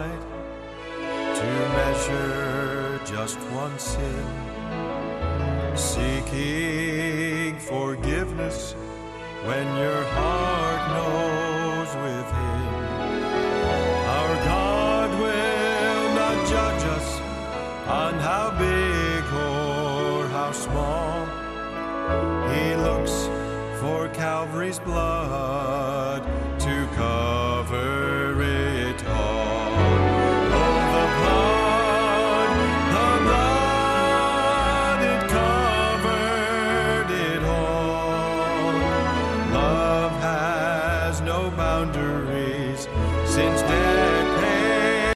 side to measure just one sin, seeking forgiveness when your heart knows within. Our God will not judge us on how big or how small. He looks for Calvary's blood